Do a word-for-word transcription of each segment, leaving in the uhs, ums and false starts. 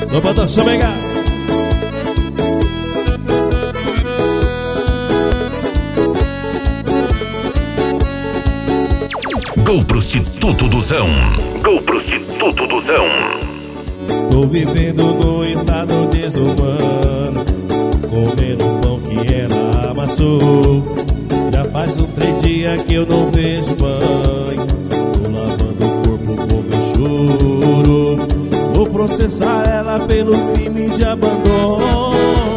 Vamos pra dança, pegar. Gol Prostituto do Zão. Gol Prostituto do Zão. Tô vivendo num estado desumano, comendo o pão que ela amassou. Já faz uns três dias que eu não vejo banho. Tô lavando o corpo com meu choro. Vou processar ela pelo crime de abandono.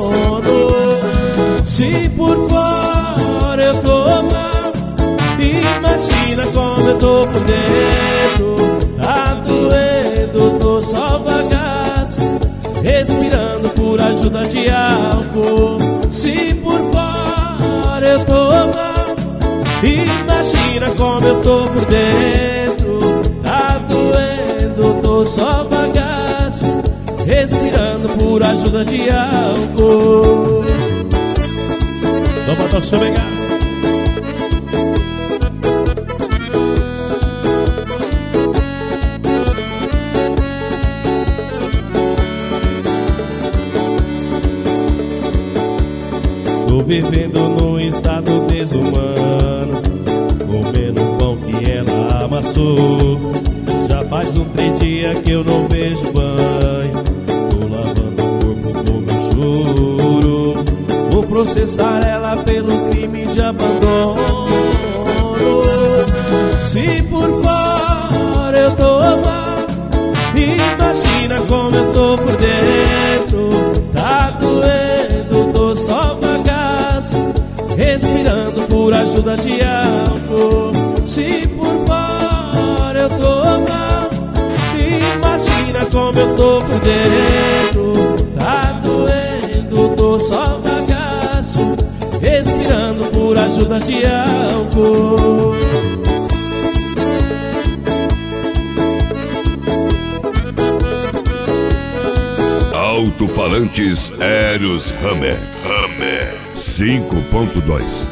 Se por fora eu tô mal, imagina como eu tô por dentro. Tá doendo, tô só bagaço, respirando por ajuda de álcool. Se por fora eu tô mal, imagina como eu tô por dentro. Tá doendo, tô só bagaço, respirando por ajuda de álcool. Vamos torcer, pegar. Tô vivendo num estado desumano, comendo o pão que ela amassou. Já faz uns três dias que eu não vejo banho. Tô lavando o corpo com meu choro. Vou processar ela pelo crime de abandono. Se por fora eu tô mal, imagina como eu tô por dentro. Tá doendo, tô só bagaço, respirando por ajuda de álcool. Se por fora eu tô mal, imagina como eu tô por dentro. Tá doendo, tô só bagaço, respirando por ajuda de álcool. Alto-falantes Eros Hammer. Hammer cinco ponto dois.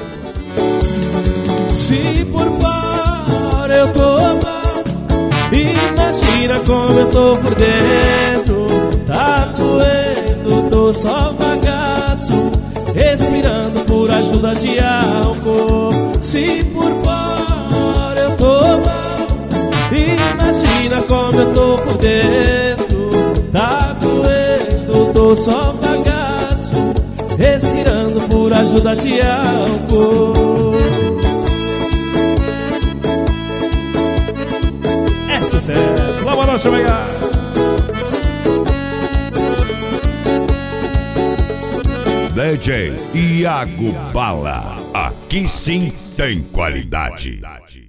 Se por fora eu tô mal, imagina como eu tô por dentro. Tá doendo, tô só bagaço, respirando por ajuda de álcool. Se por fora eu tô mal, imagina como eu tô por dentro. Tá doendo, tô só bagaço, respirando por ajuda de álcool. É sucesso, lá para nós chegar. D J Iago Bala. Aqui sim tem qualidade.